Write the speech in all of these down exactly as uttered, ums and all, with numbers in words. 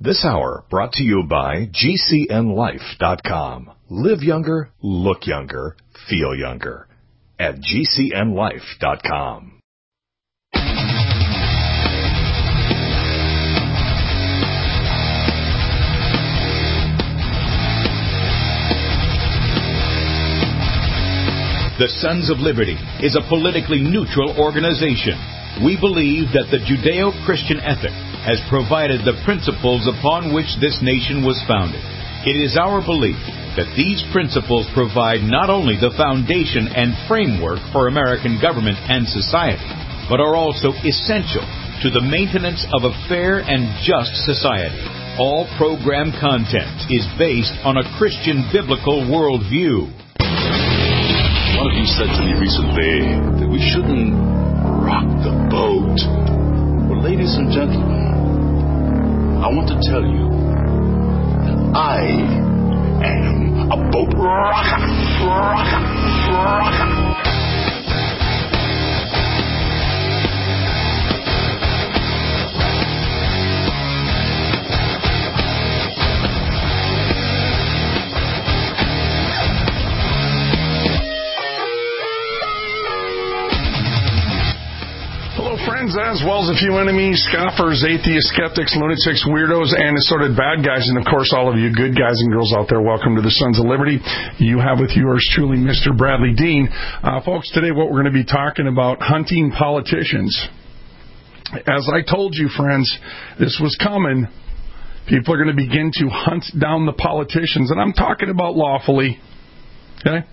This hour brought to you by G C N life dot com. Live younger, look younger, feel younger at G C N life dot com. The Sons of Liberty is a politically neutral organization. We believe that the Judeo-Christian ethic has provided the principles upon which this nation was founded. It is our belief that these principles provide not only the foundation and framework for American government and society, but are also essential to the maintenance of a fair and just society. All program content is based on a Christian biblical worldview. One of you said to me recently that we shouldn't rock the boat. Well, ladies and gentlemen, I want to tell you that I am a boat rocker, rocker, rocker. Friends, as well as a few enemies, scoffers, atheists, skeptics, lunatics, weirdos, and assorted bad guys, and of course all of you good guys and girls out there, welcome to the Sons of Liberty. You have with yours truly Mister Bradley Dean. Uh, folks, today what we're going to be talking about, hunting politicians. As I told you, friends, this was coming. People are going to begin to hunt down the politicians, and I'm talking about lawfully. Okay?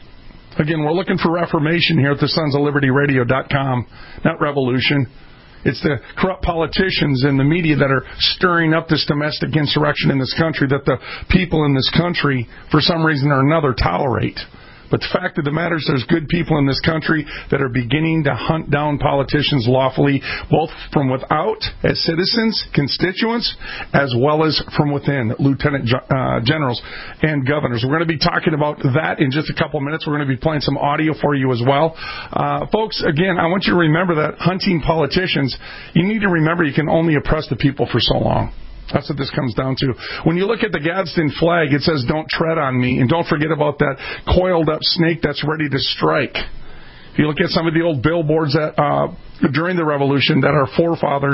Again, we're looking for reformation here at the Sons of Liberty Radio dot com, not revolution. It's the corrupt politicians and the media that are stirring up this domestic insurrection in this country that the people in this country, for some reason or another, tolerate. But the fact of the matter is there's good people in this country that are beginning to hunt down politicians lawfully, both from without, as citizens, constituents, as well as from within, lieutenant uh, generals and governors. We're going to be talking about that in just a couple minutes. We're going to be playing some audio for you as well. Uh, folks, again, I want you to remember that hunting politicians, you need to remember you can only oppress the people for so long. That's what this comes down to. When you look at the Gadsden flag, it says, "Don't tread on me." And don't forget about that coiled up snake that's ready to strike. If you look at some of the old billboards that uh, during the Revolution that our forefathers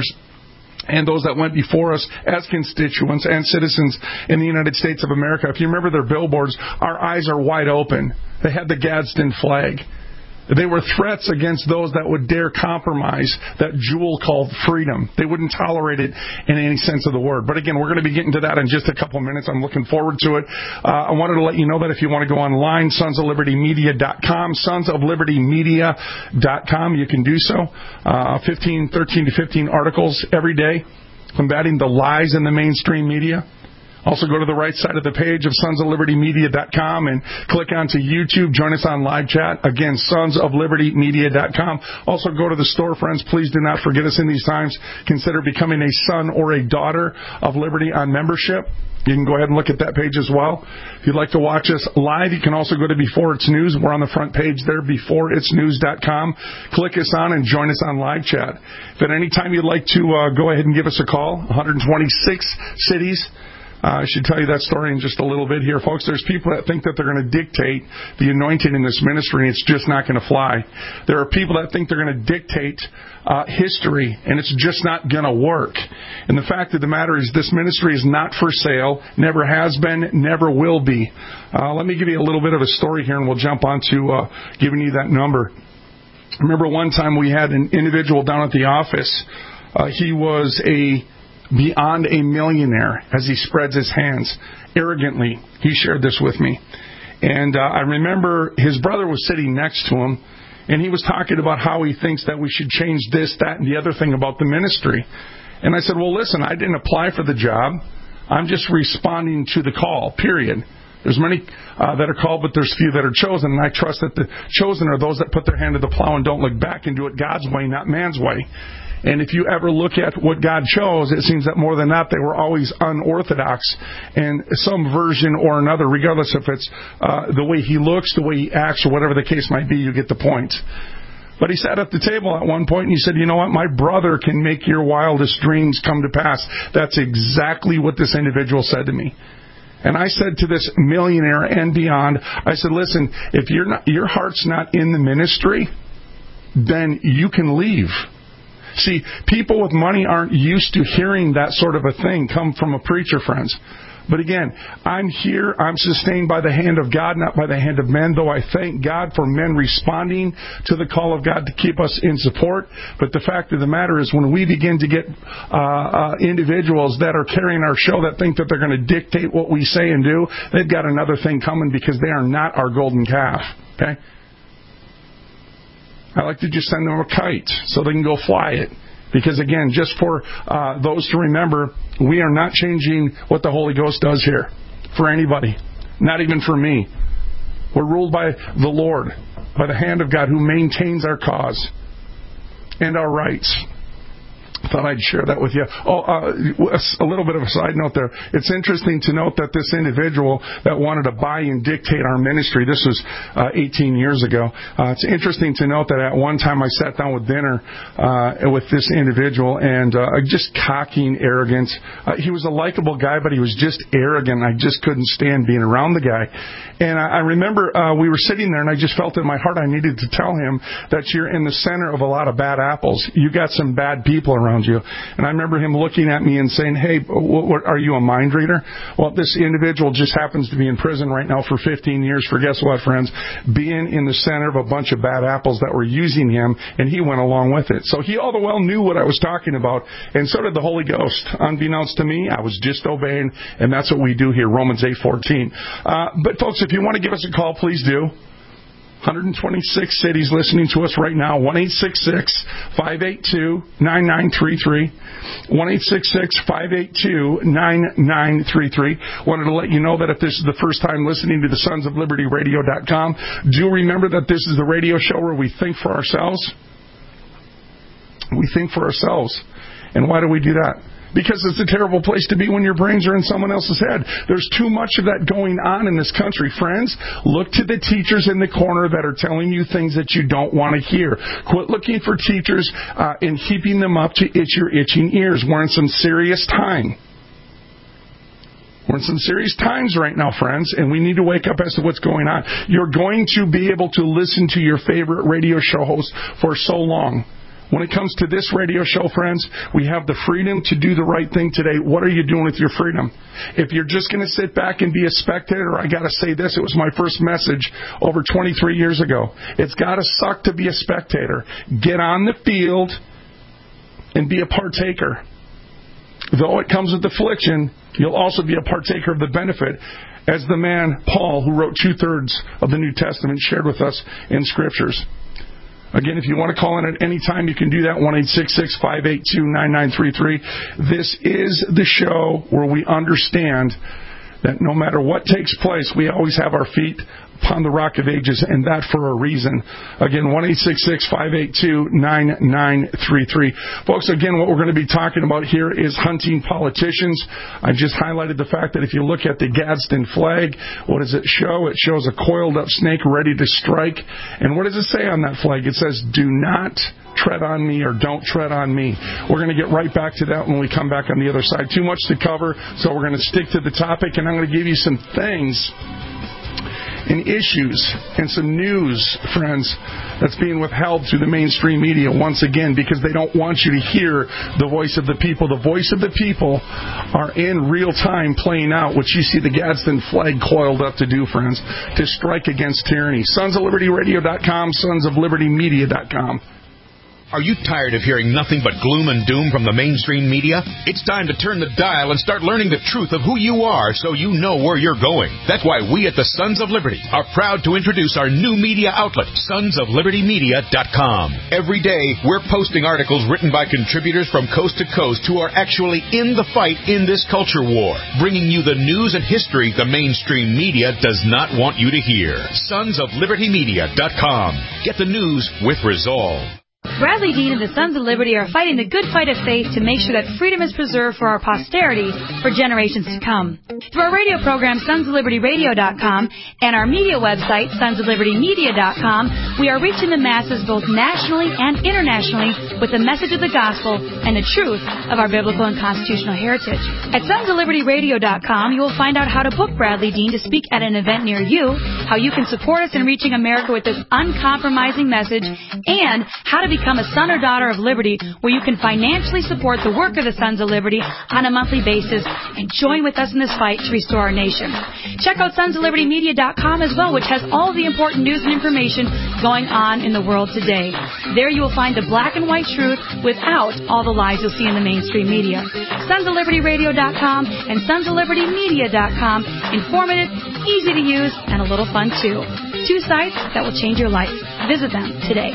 and those that went before us as constituents and citizens in the United States of America, if you remember their billboards, our eyes are wide open. They had the Gadsden flag. They were threats against those that would dare compromise that jewel called freedom. They wouldn't tolerate it in any sense of the word. But again, we're going to be getting to that in just a couple of minutes. I'm looking forward to it. Uh, I wanted to let you know that if you want to go online, Sons of Liberty Media dot com, Sons of Liberty Media dot com, you can do so. Uh, fifteen, thirteen to fifteen articles every day combating the lies in the mainstream media. Also, go to the right side of the page of Sons of Liberty Media dot com and click onto YouTube. Join us on live chat. Again, Sons of Liberty Media dot com. Also, go to the store, friends. Please do not forget us in these times. Consider becoming a son or a daughter of Liberty on membership. You can go ahead and look at that page as well. If you'd like to watch us live, you can also go to Before It's News. We're on the front page there, before it's news dot com. Click us on and join us on live chat. If at any time you'd like to uh, go ahead and give us a call, one hundred twenty-six cities. Uh, I should tell you that story in just a little bit here, folks. There's people that think that they're going to dictate the anointing in this ministry, and it's just not going to fly. There are people that think they're going to dictate uh, history, and it's just not going to work. And the fact of the matter is this ministry is not for sale, never has been, never will be. Uh, let me give you a little bit of a story here, and we'll jump on to uh, giving you that number. I remember one time we had an individual down at the office. Uh, he was a beyond a millionaire as he spreads his hands arrogantly. He shared this with me. And uh, I remember his brother was sitting next to him, and he was talking about how he thinks that we should change this, that, and the other thing about the ministry. And I said, well, listen, I didn't apply for the job. I'm just responding to the call, period. There's many uh, that are called, but there's few that are chosen. And I trust that the chosen are those that put their hand to the plow and don't look back and do it God's way, not man's way. And if you ever look at what God chose, it seems that more than not, they were always unorthodox in some version or another, regardless if it's uh, the way he looks, the way he acts, or whatever the case might be, you get the point. But he sat at the table at one point and he said, you know what, my brother can make your wildest dreams come to pass. That's exactly what this individual said to me. And I said to this millionaire and beyond, I said, listen, if you're not, your heart's not in the ministry, then you can leave. See, people with money aren't used to hearing that sort of a thing come from a preacher, friends. But again, I'm here, I'm sustained by the hand of God, not by the hand of men, though I thank God for men responding to the call of God to keep us in support. But the fact of the matter is, when we begin to get uh, uh, individuals that are carrying our show that think that they're going to dictate what we say and do, they've got another thing coming, because they are not our golden calf. Okay? I like to just send them a kite so they can go fly it. Because, again, just for uh, those to remember, we are not changing what the Holy Ghost does here for anybody, not even for me. We're ruled by the Lord, by the hand of God, who maintains our cause and our rights. I thought I'd share that with you. Oh, uh, a little bit of a side note there. It's interesting to note that this individual that wanted to buy and dictate our ministry, this was uh, eighteen years ago. Uh, it's interesting to note that at one time I sat down with dinner uh, with this individual, and uh, just cocky and arrogant. Uh, he was a likable guy, but he was just arrogant. I just couldn't stand being around the guy. And I, I remember uh, we were sitting there, and I just felt in my heart I needed to tell him that you're in the center of a lot of bad apples. You got some bad people around you. And I remember him looking at me and saying, hey, what, what, are you a mind reader? Well, this individual just happens to be in prison right now for fifteen years for, guess what, friends? Being in the center of a bunch of bad apples that were using him, and he went along with it. So he all the well knew what I was talking about, and so did the Holy Ghost. Unbeknownst to me, I was just obeying, and that's what we do here, Romans eight fourteen. Uh, but folks, if you want to give us a call, please do. one hundred twenty-six cities listening to us right now. one eight six six, five eight two, nine nine three three. one eight six six, five eight two, nine nine three three. Wanted to let you know that if this is the first time listening to the Sons of Liberty Radio dot com, do remember that this is the radio show where we think for ourselves. We think for ourselves. And why do we do that? Because it's a terrible place to be when your brains are in someone else's head. There's too much of that going on in this country. Friends, look to the teachers in the corner that are telling you things that you don't want to hear. Quit looking for teachers uh, and heaping them up to itch your itching ears. We're in some serious time. We're in some serious times right now, friends, and we need to wake up as to what's going on. You're going to be able to listen to your favorite radio show host for so long. When it comes to this radio show, friends, we have the freedom to do the right thing today. What are you doing with your freedom? If you're just going to sit back and be a spectator, I got to say this. It was my first message over twenty-three years ago. It's got to suck to be a spectator. Get on the field and be a partaker. Though it comes with affliction, you'll also be a partaker of the benefit, as the man, Paul, who wrote two-thirds of the New Testament, shared with us in Scriptures. Again, if you want to call in at any time, you can do that, one eight six six, five eight two, nine nine three three. This is the show where we understand that no matter what takes place, we always have our feet upon the rock of ages, and that for a reason. Again, one eight six six, five eight two, nine nine three three. Folks, again, what we're going to be talking about here is hunting politicians. I just highlighted the fact that if you look at the Gadsden flag, what does it show? It shows a coiled up snake ready to strike. And what does it say on that flag? It says, do not tread on me, or don't tread on me. We're going to get right back to that when we come back on the other side. Too much to cover, so we're going to stick to the topic, and I'm going to give you some things and issues and some news, friends, that's being withheld through the mainstream media once again, because they don't want you to hear the voice of the people. The voice of the people are in real time playing out what you see the Gadsden flag coiled up to do, friends, to strike against tyranny. Sons of Liberty Radio dot com, Sons of Liberty Media dot com. Are you tired of hearing nothing but gloom and doom from the mainstream media? It's time to turn the dial and start learning the truth of who you are so you know where you're going. That's why we at the Sons of Liberty are proud to introduce our new media outlet, Sons of Liberty Media dot com. Every day, we're posting articles written by contributors from coast to coast who are actually in the fight in this culture war, bringing you the news and history the mainstream media does not want you to hear. Sons of Liberty Media dot com. Get the news with resolve. Bradley Dean and the Sons of Liberty are fighting the good fight of faith to make sure that freedom is preserved for our posterity for generations to come. Through our radio program, sons of liberty radio dot com, and our media website, sons of liberty media dot com, we are reaching the masses both nationally and internationally with the message of the gospel and the truth of our biblical and constitutional heritage. At sons of liberty radio dot com, you will find out how to book Bradley Dean to speak at an event near you, how you can support us in reaching America with this uncompromising message, and how to become a son or daughter of liberty, where you can financially support the work of the Sons of Liberty on a monthly basis and join with us in this fight to restore our nation. Check out sons of liberty media dot com as well, which has all of the important news and information going on in the world today. There you will find the black and white truth without all the lies you'll see in the mainstream media. sons of liberty radio dot com and sons of liberty media dot com. Informative, easy to use, and a little fun too. Two sites that will change your life. Visit them today.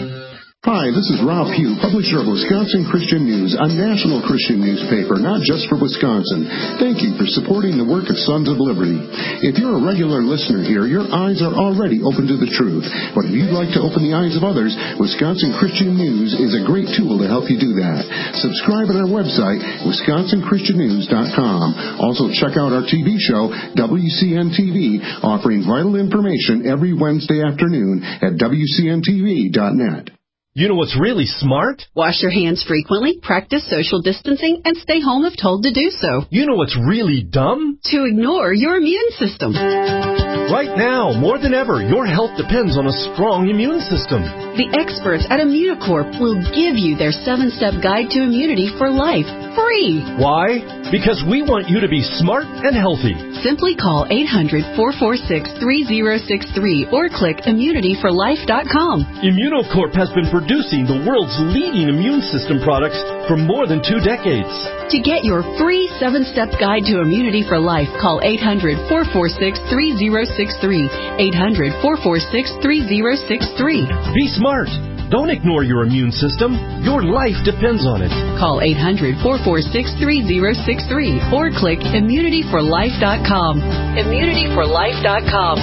Hi, this is Rob Pugh, publisher of Wisconsin Christian News, a national Christian newspaper, not just for Wisconsin. Thank you for supporting the work of Sons of Liberty. If you're a regular listener here, your eyes are already open to the truth. But if you'd like to open the eyes of others, Wisconsin Christian News is a great tool to help you do that. Subscribe at our website, wisconsin christian news dot com. Also, check out our T V show, W C N T V, offering vital information every Wednesday afternoon at W C N T V dot net. You know what's really smart? Wash your hands frequently, practice social distancing, and stay home if told to do so. You know what's really dumb? To ignore your immune system. Right now, more than ever, your health depends on a strong immune system. The experts at Immunicorp will give you their seven-step guide to immunity for life, free. Why? Because we want you to be smart and healthy. Simply call eight hundred, four four six, three zero six three or click immunity for life dot com. Immunicorp has been producing the world's leading immune system products for more than two decades. To get your free seven-step guide to immunity for life, call eight hundred, four four six, three zero six three. eight hundred, four four six, three zero six three. Be smart. Don't ignore your immune system. Your life depends on it. Call eight hundred, four four six, three zero six three or click immunity for life dot com. immunity for life dot com.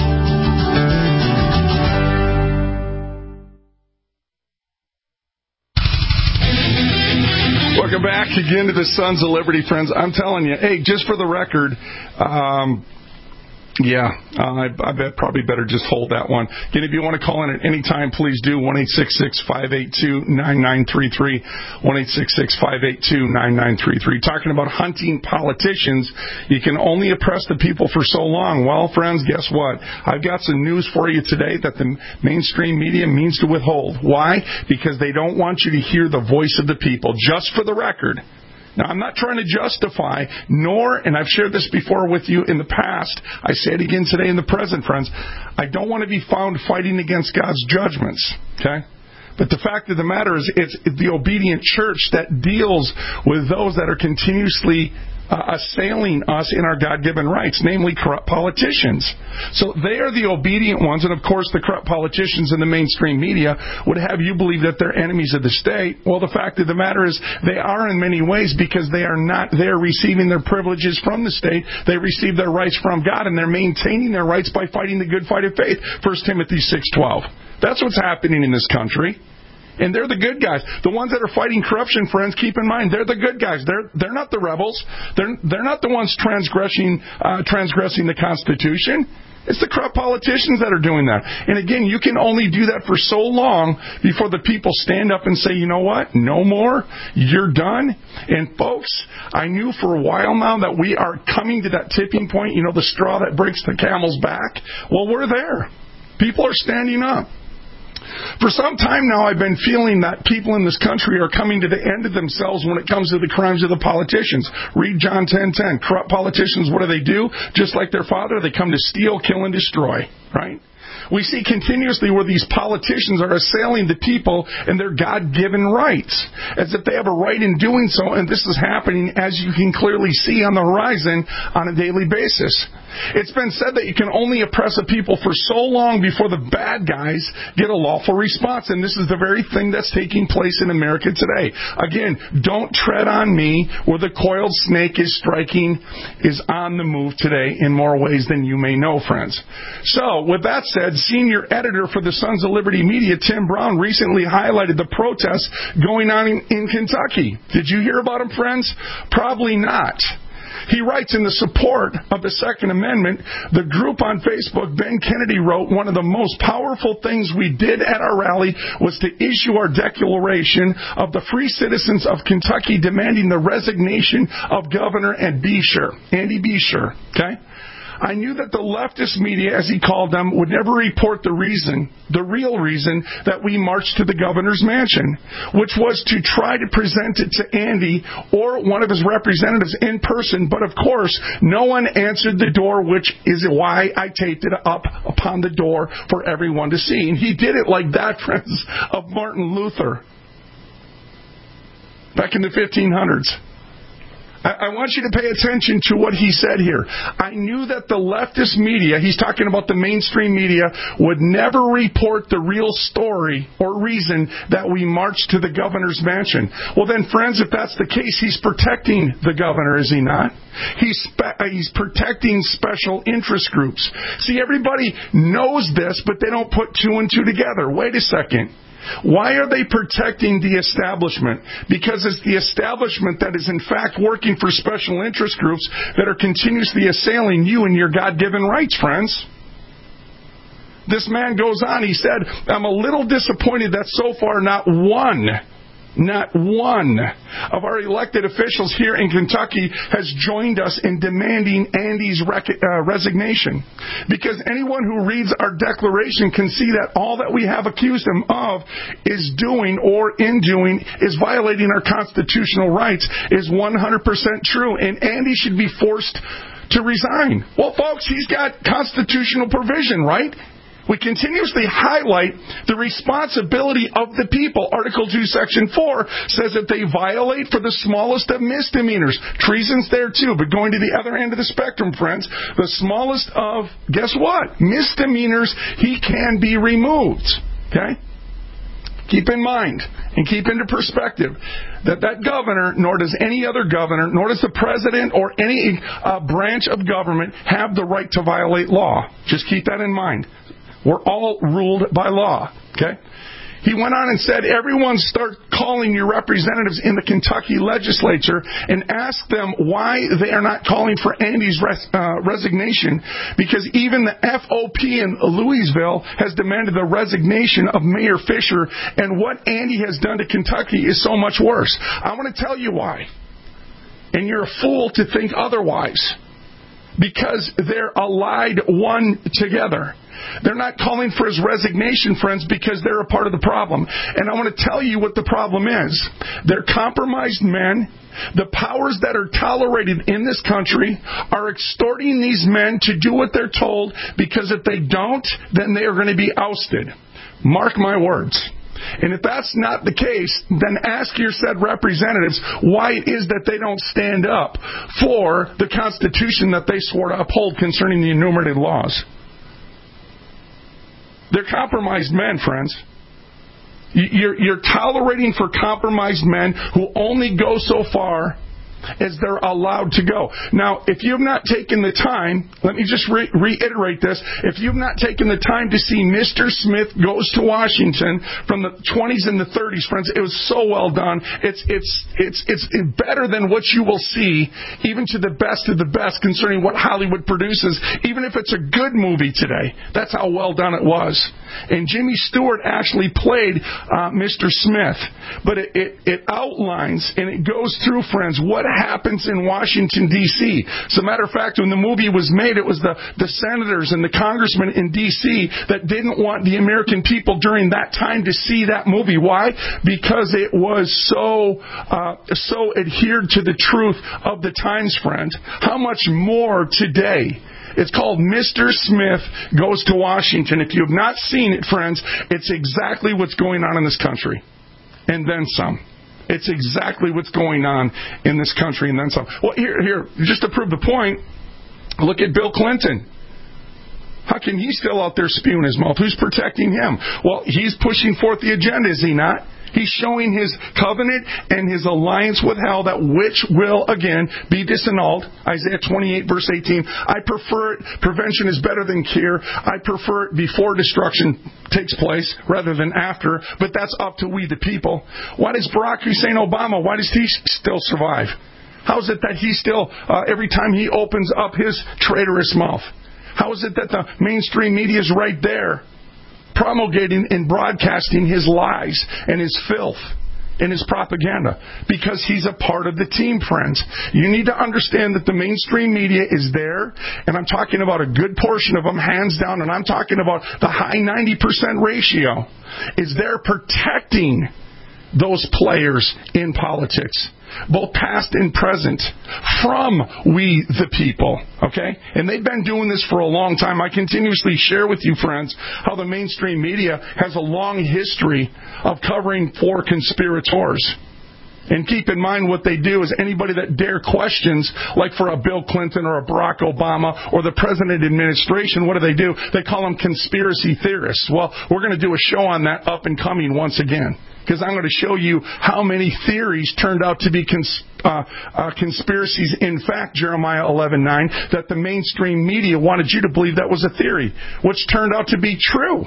Welcome back again to the Sons of Liberty, friends. I'm telling you, hey, just for the record, um, yeah, uh, I, I bet probably better just hold that one. Again, if you want to call in at any time, please do. one eight six six, five eight two, nine nine three three. one eight six six, five eight two, nine nine three three. Talking about hunting politicians, you can only oppress the people for so long. Well, friends, guess what? I've got some news for you today that the mainstream media means to withhold. Why? Because they don't want you to hear the voice of the people. Just for the record. Now, I'm not trying to justify, nor, and I've shared this before with you in the past, I say it again today in the present, friends, I don't want to be found fighting against God's judgments, okay? But the fact of the matter is, it's the obedient church that deals with those that are continuously uh, assailing us in our God-given rights, namely corrupt politicians. So they are the obedient ones, and of course the corrupt politicians in the mainstream media would have you believe that they're enemies of the state. Well, the fact of the matter is they are in many ways, because they are not there receiving their privileges from the state. They receive their rights from God, and they're maintaining their rights by fighting the good fight of faith. First Timothy six twelve. That's what's happening in this country. And they're the good guys. The ones that are fighting corruption, friends, keep in mind, they're the good guys. They're they're not the rebels. They're they're not the ones transgressing uh, transgressing the Constitution. It's the corrupt politicians that are doing that. And again, you can only do that for so long before the people stand up and say, you know what? No more. You're done. And folks, I knew for a while now that we are coming to that tipping point, you know, the straw that breaks the camel's back. Well, we're there. People are standing up. For some time now, I've been feeling that people in this country are coming to the end of themselves when it comes to the crimes of the politicians. Read John ten ten. Corrupt politicians, what do they do? Just like their father, they come to steal, kill, and destroy. Right? We see continuously where these politicians are assailing the people and their God-given rights, as if they have a right in doing so, and this is happening, as you can clearly see on the horizon, on a daily basis. It's been said that you can only oppress a people for so long before the bad guys get a lawful response. And this is the very thing that's taking place in America today. Again, don't tread on me where the coiled snake is striking is on the move today in more ways than you may know, friends. So, with that said, senior editor for the Sons of Liberty Media, Tim Brown, recently highlighted the protests going on in, in Kentucky. Did you hear about them, friends? Probably not. He writes, in the support of the Second Amendment, the group on Facebook, Ben Kennedy wrote, one of the most powerful things we did at our rally was to issue our declaration of the free citizens of Kentucky demanding the resignation of Governor and Beshear, Andy Beshear. Okay? I knew that the leftist media, as he called them, would never report the reason, the real reason, that we marched to the governor's mansion, which was to try to present it to Andy or one of his representatives in person. But of course, no one answered the door, which is why I taped it up upon the door for everyone to see. And he did it like that, friends, of Martin Luther back in the fifteen hundreds. I want you to pay attention to what he said here. I knew that the leftist media, he's talking about the mainstream media, would never report the real story or reason that we marched to the governor's mansion. Well then, friends, if that's the case, he's protecting the governor, is he not? He's, spe- he's protecting special interest groups. See, everybody knows this, but they don't put two and two together. Wait a second. Why are they protecting the establishment? Because it's the establishment that is in fact working for special interest groups that are continuously assailing you and your God-given rights, friends. This man goes on, he said, I'm a little disappointed that so far not one Not one of our elected officials here in Kentucky has joined us in demanding Andy's rec- uh, resignation. Because anyone who reads our declaration can see that all that we have accused him of is doing or in doing is violating our constitutional rights is one hundred percent true. And Andy should be forced to resign. Well, folks, he's got constitutional provision, right? We continuously highlight the responsibility of the people. Article two, Section four says that they violate for the smallest of misdemeanors. Treason's there too, but going to the other end of the spectrum, friends, the smallest of, guess what? Misdemeanors, he can be removed. Okay? Keep in mind and keep into perspective that that governor, nor does any other governor, nor does the president or any uh, branch of government have the right to violate law. Just keep that in mind. We're all ruled by law, okay? He went on and said, everyone start calling your representatives in the Kentucky legislature and ask them why they are not calling for Andy's res- uh, resignation, because even the F O P in Louisville has demanded the resignation of Mayor Fisher, and what Andy has done to Kentucky is so much worse. I want to tell you why. And you're a fool to think otherwise. Because they're allied one together. They're not calling for his resignation, friends, because they're a part of the problem. And I want to tell you what the problem is. They're compromised men. The powers that are tolerated in this country are extorting these men to do what they're told, because if they don't, then they are going to be ousted. Mark my words. And if that's not the case, then ask your said representatives why it is that they don't stand up for the Constitution that they swore to uphold concerning the enumerated laws. They're compromised men, friends. You're, you're tolerating for compromised men who only go so far as they're allowed to go. Now, if you've not taken the time, let me just re- reiterate this. If you've not taken the time to see Mister Smith Goes to Washington from the twenties and the thirties, friends, it was so well done. It's it's it's it's better than what you will see, even to the best of the best, concerning what Hollywood produces, even if it's a good movie today. That's how well done it was. And Jimmy Stewart actually played uh, Mister Smith. But it, it, it outlines and it goes through, friends, what happens in Washington, D C As a matter of fact, when the movie was made, it was the, the senators and the congressmen in D C that didn't want the American people during that time to see that movie. Why? Because it was so uh, so adhered to the truth of the times, friend. How much more today? It's called Mister Smith Goes to Washington. If you have not seen it, friends, it's exactly what's going on in this country. And then some. It's exactly what's going on in this country and then some. Well, here, here, just to prove the point, Look at Bill Clinton. How can he still out there spewing his mouth? Who's protecting him? Well, he's pushing forth the agenda, is he not? He's showing his covenant and his alliance with hell, that which will, again, be disannulled. Isaiah twenty-eight, verse eighteen. I prefer it. Prevention is better than cure. I prefer it before destruction takes place rather than after. But that's up to we, the people. Why does Barack Hussein Obama, why does he still survive? How is it that he still, uh, every time he opens up his traitorous mouth? How is it that the mainstream media is right there promulgating and broadcasting his lies and his filth and his propaganda? Because he's a part of the team, friends. You need to understand that the mainstream media is there, and I'm talking about a good portion of them, hands down, and I'm talking about the high ninety percent ratio, is there protecting those players in politics, both past and present, from we the people, okay? And they've been doing this for a long time. I continuously share with you, friends, how the mainstream media has a long history of covering for conspirators. And keep in mind what they do is anybody that dare questions, like for a Bill Clinton or a Barack Obama or the president administration, what do they do? They call them conspiracy theorists. Well, we're going to do a show on that up and coming once again, because I'm going to show you how many theories turned out to be cons- uh, uh, conspiracies. In fact, Jeremiah eleven nine, that the mainstream media wanted you to believe that was a theory, which turned out to be true.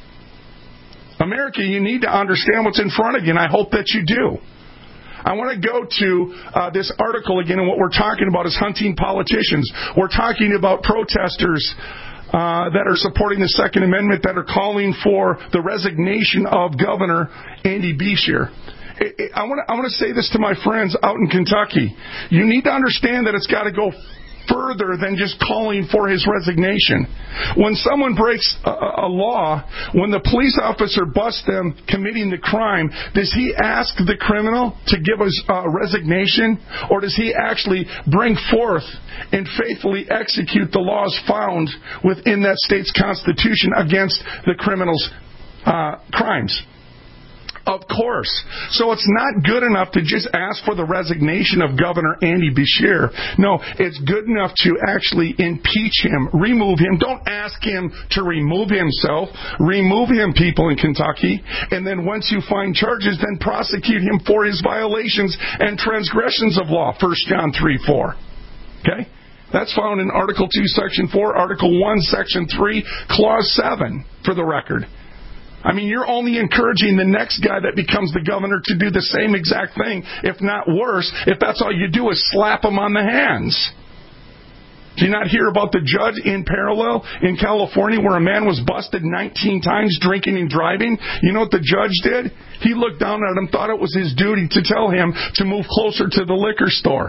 America, you need to understand what's in front of you, and I hope that you do. I want to go to uh, this article again, and what we're talking about is hunting politicians. We're talking about protesters uh, that are supporting the Second Amendment, that are calling for the resignation of Governor Andy Beshear. I want to, I want to say this to my friends out in Kentucky. You need to understand that it's got to go further than just calling for his resignation. When someone breaks a, a law, when the police officer busts them committing the crime, does he ask the criminal to give us a resignation, or does he actually bring forth and faithfully execute the laws found within that state's constitution against the criminal's uh, crimes? Of course. So it's not good enough to just ask for the resignation of Governor Andy Beshear. No, it's good enough to actually impeach him, remove him. Don't ask him to remove himself. Remove him, people in Kentucky. And then once you find charges, then prosecute him for his violations and transgressions of law. First John three four. Okay? That's found in Article two, Section four, Article one, Section three, Clause seven, for the record. I mean, you're only encouraging the next guy that becomes the governor to do the same exact thing, if not worse, if that's all you do is slap him on the hands. Do you not hear about the judge in parallel in California where a man was busted nineteen times drinking and driving? You know what the judge did? He looked down at him, thought it was his duty to tell him to move closer to the liquor store.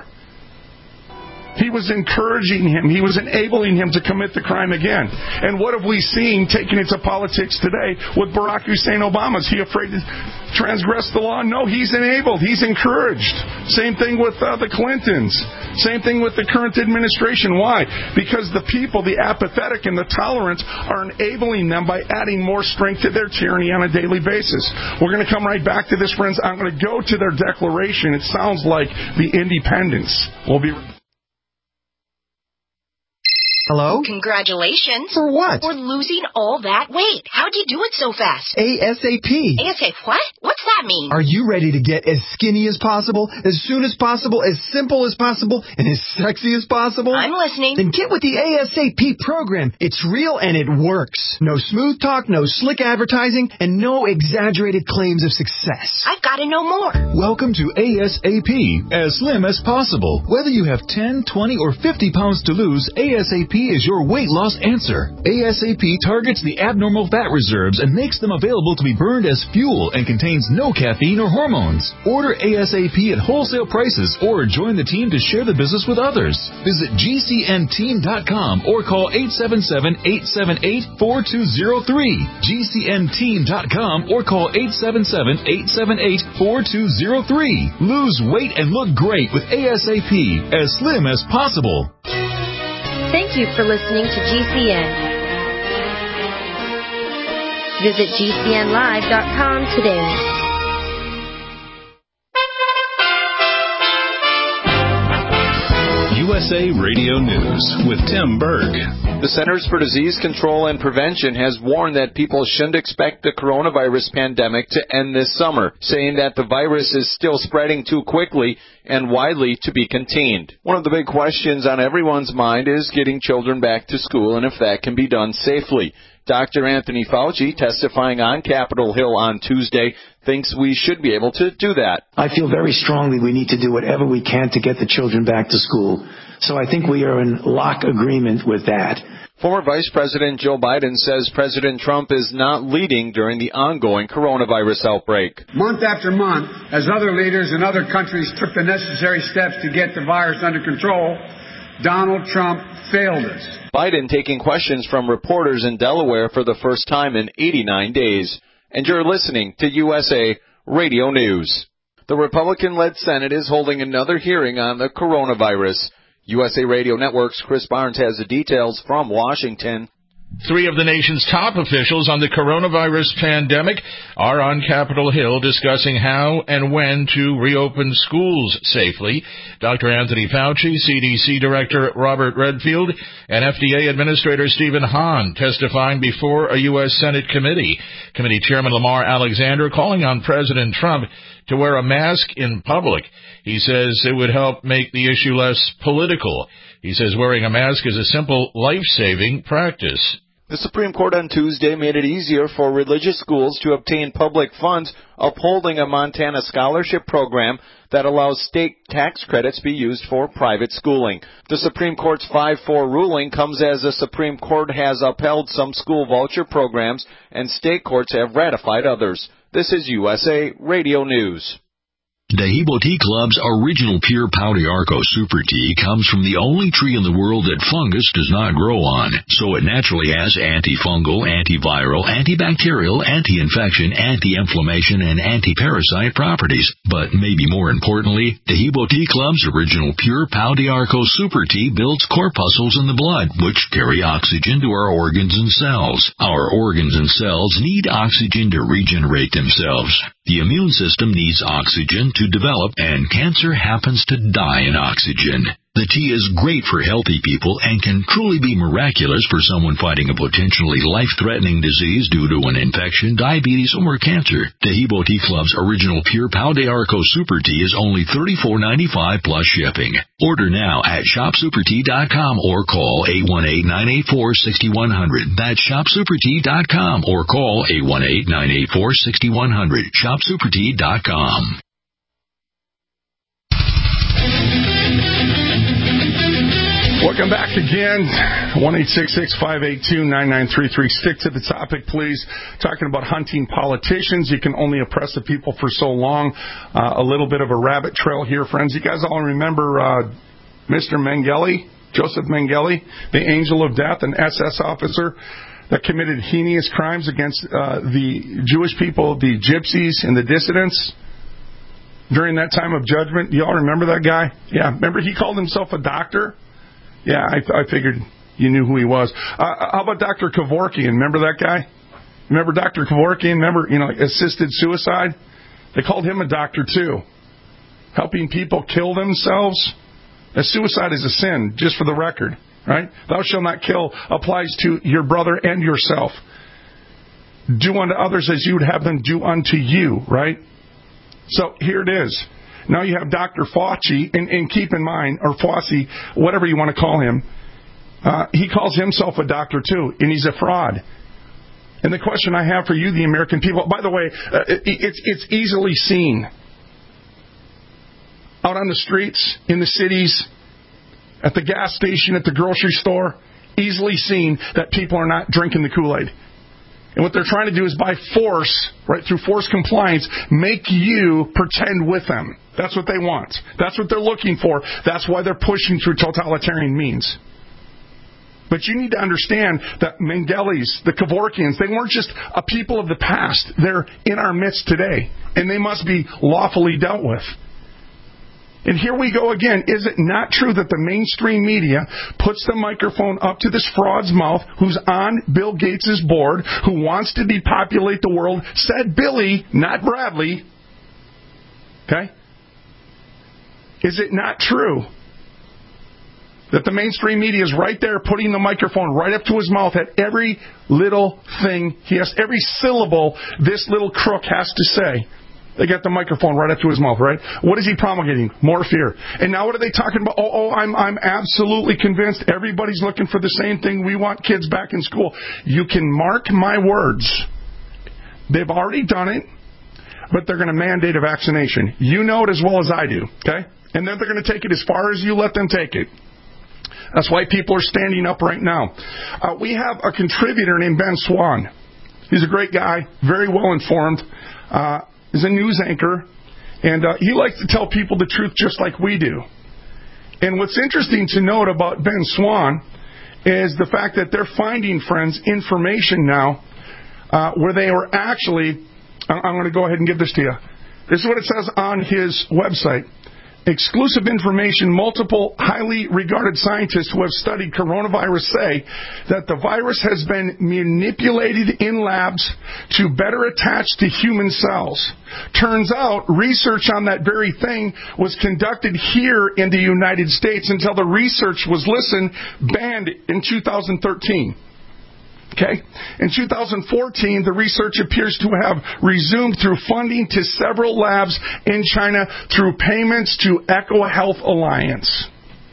He was encouraging him. He was enabling him to commit the crime again. And what have we seen taking it to politics today with Barack Hussein Obama? Is he afraid to transgress the law? No, he's enabled. He's encouraged. Same thing with uh, the Clintons. Same thing with the current administration. Why? Because the people, the apathetic and the tolerant, are enabling them by adding more strength to their tyranny on a daily basis. We're going to come right back to this, friends. I'm going to go to their declaration. It sounds like the independence. We'll be Hello? Congratulations. For what? For losing all that weight. How'd you do it so fast? ASAP. ASAP what? What's that mean? Are you ready to get as skinny as possible, as soon as possible, as simple as possible, and as sexy as possible? I'm listening. Then get with the ASAP program. It's real and it works. No smooth talk, no slick advertising, and no exaggerated claims of success. I've got to know more. Welcome to ASAP, as slim as possible. Whether you have ten, twenty, or fifty pounds to lose, ASAP is your weight loss answer. ASAP targets the abnormal fat reserves and makes them available to be burned as fuel and contains no caffeine or hormones. Order ASAP at wholesale prices or join the team to share the business with others. Visit G C N team dot com or call eight seven seven, eight seven eight, four two zero three. G C N team dot com or call eight seven seven, eight seven eight, four two zero three. Lose weight and look great with ASAP, as slim as possible. Thank you for listening to G C N. Visit G C N live dot com today. U S A Radio News with Tim Berg. The Centers for Disease Control and Prevention has warned that people shouldn't expect the coronavirus pandemic to end this summer, saying that the virus is still spreading too quickly and widely to be contained. One of the big questions on everyone's mind is getting children back to school and if that can be done safely. Doctor Anthony Fauci, testifying on Capitol Hill on Tuesday, thinks we should be able to do that. I feel very strongly we need to do whatever we can to get the children back to school. So I think we are in lock agreement with that. Former Vice President Joe Biden says President Trump is not leading during the ongoing coronavirus outbreak. Month after month, as other leaders in other countries took the necessary steps to get the virus under control, Donald Trump failed us. Biden taking questions from reporters in Delaware for the first time in eighty-nine days. And you're listening to U S A Radio News. The Republican-led Senate is holding another hearing on the coronavirus. U S A Radio Network's Chris Barnes has the details from Washington. Three of the nation's top officials on the coronavirus pandemic are on Capitol Hill discussing how and when to reopen schools safely. Doctor Anthony Fauci, C D C Director Robert Redfield, and F D A Administrator Stephen Hahn testifying before a U S Senate committee. Committee Chairman Lamar Alexander calling on President Trump to wear a mask in public. He says it would help make the issue less political. He says wearing a mask is a simple life-saving practice. The Supreme Court on Tuesday made it easier for religious schools to obtain public funds, upholding a Montana scholarship program that allows state tax credits be used for private schooling. The Supreme Court's five four ruling comes as the Supreme Court has upheld some school voucher programs and state courts have ratified others. This is U S A Radio News. Dehibo Tea Club's original pure Pau d'Arco Super Tea comes from the only tree in the world that fungus does not grow on, so it naturally has antifungal, antiviral, antibacterial, anti-infection, anti-inflammation, and anti-parasite properties. But maybe more importantly, Dehibo Tea Club's original pure Pau d'Arco Super Tea builds corpuscles in the blood, which carry oxygen to our organs and cells. Our organs and cells need oxygen to regenerate themselves. The immune system needs oxygen to develop, and cancer happens to die in oxygen. The tea is great for healthy people and can truly be miraculous for someone fighting a potentially life-threatening disease due to an infection, diabetes, or cancer. Dehibo Tea Club's original pure Pau d'Arco Super Tea is only thirty-four ninety-five plus shipping. Order now at shop super tea dot com or call eight one eight, nine eight four, six one zero zero. That's shop super tea dot com or call eight one eight, nine eight four, six one zero zero. shop super tea dot com. Welcome back again. one eight six six, five eight two, nine nine three three. Stick to the topic, please. Talking about hunting politicians. You can only oppress the people for so long. Uh, a little bit of a rabbit trail here, friends. You guys all remember uh, Mister Mengele, Joseph Mengele, the angel of death, an S S officer that committed heinous crimes against uh, the Jewish people, the gypsies, and the dissidents during that time of judgment. You all remember that guy? Yeah. Remember he called himself a doctor? Yeah, I, I figured you knew who he was. Uh, how about Doctor Kevorkian? Remember that guy? Remember Doctor Kevorkian? Remember, you know, assisted suicide? They called him a doctor, too. Helping people kill themselves. A suicide is a sin, just for the record, right? Thou shalt not kill applies to your brother and yourself. Do unto others as you would have them do unto you, right? So here it is. Now you have Doctor Fauci, and, and keep in mind, or Fauci, whatever you want to call him, uh, he calls himself a doctor too, and he's a fraud. And the question I have for you, the American people, by the way, uh, it, it's, it's easily seen out on the streets, in the cities, at the gas station, at the grocery store, easily seen that people are not drinking the Kool-Aid. And what they're trying to do is by force, right, through forced compliance, make you pretend with them. That's what they want. That's what they're looking for. That's why they're pushing through totalitarian means. But you need to understand that Mengeles, the Kevorkians, they weren't just a people of the past. They're in our midst today. And they must be lawfully dealt with. And here we go again. Is it not true that the mainstream media puts the microphone up to this fraud's mouth who's on Bill Gates' board, who wants to depopulate the world? Said Billy, not Bradley. Okay? Is it not true that the mainstream media is right there putting the microphone right up to his mouth at every little thing he has, every syllable this little crook has to say. They got the microphone right up to his mouth, right? What is he promulgating? More fear. And now what are they talking about? Oh, oh, I'm I'm absolutely convinced everybody's looking for the same thing. We want kids back in school. You can mark my words. They've already done it, but they're going to mandate a vaccination. You know it as well as I do, okay? And then they're going to take it as far as you let them take it. That's why people are standing up right now. Uh, we have a contributor named Ben Swan. He's a great guy, very well informed. Uh, he's a news anchor, and uh, he likes to tell people the truth just like we do. And what's interesting to note about Ben Swan is the fact that they're finding, friends, information now uh, where they are actually, I'm going to go ahead and give this to you. This is what it says on his website. Exclusive information, multiple highly regarded scientists who have studied coronavirus say that the virus has been manipulated in labs to better attach to human cells. Turns out research on that very thing was conducted here in the United States until the research was, listen, banned in two thousand thirteen. Okay. In two thousand fourteen, the research appears to have resumed through funding to several labs in China through payments to EcoHealth Alliance.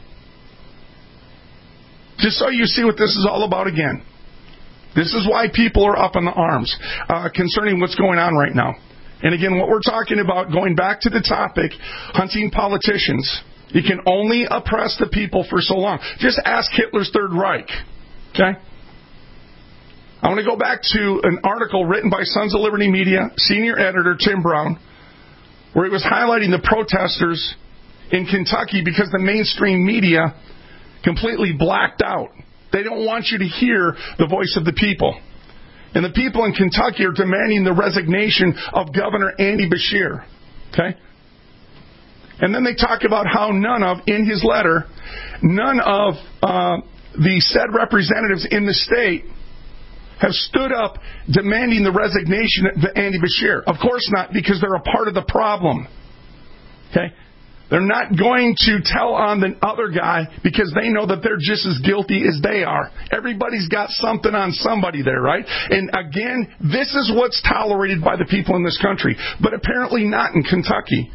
Just so you see what this is all about again. This is why people are up in the arms uh, concerning what's going on right now. And again, what we're talking about, going back to the topic, hunting politicians. You can only oppress the people for so long. Just ask Hitler's Third Reich. Okay? I want to go back to an article written by Sons of Liberty Media, senior editor Tim Brown, where he was highlighting the protesters in Kentucky because the mainstream media completely blacked out. They don't want you to hear the voice of the people. And the people in Kentucky are demanding the resignation of Governor Andy Beshear. Okay? And then they talk about how none of, in his letter, none of uh, the said representatives in the state have stood up demanding the resignation of Andy Beshear. Of course not, because they're a part of the problem. Okay? They're not going to tell on the other guy because they know that they're just as guilty as they are. Everybody's got something on somebody there, right? And again, this is what's tolerated by the people in this country, but apparently not in Kentucky.